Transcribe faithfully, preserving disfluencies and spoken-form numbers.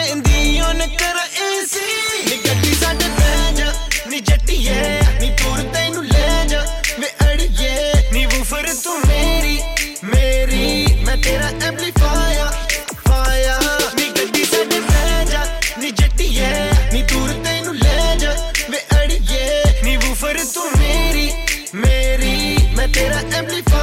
ਕਹਿੰਦੀ ਉਹਨ ਕਰ ਏਸੀ ਨੀ ਗੱਡੀ ਸਾਡੇ ਬਹਿ ਜਾ ਨੀ ਜੱਟੀਏ ਨੀ ਦੂਰ ਤੈਨੂੰ ਲੈ ਜਾ ਵੇ ਅੜੀਏ ਨੀ ਵੂਫਰ ਤੂੰ ਮੇਰੀ ਮੇਰੀ ਮੈਂ ਤੇਰਾ ਐਂਪਲੀਫਾਇਰ ਫਾਇਰ ਨੀ ਗੱਡੀ ਸਾਡੇ ਬਹਿ ਜਾ ਨੀ ਜੱਟੀਏ ਨੀ ਦੂਰ ਤੈਨੂੰ ਲੈ ਜਾ ਵੇ ਅੜੀਏ ਨੀ ਵੂਫਰ ਤੂੰ ਮੇਰੀ ਮੇਰੀ ਮੈਂ ਤੇਰਾ ਐਂਪਲੀਫਾਇਰ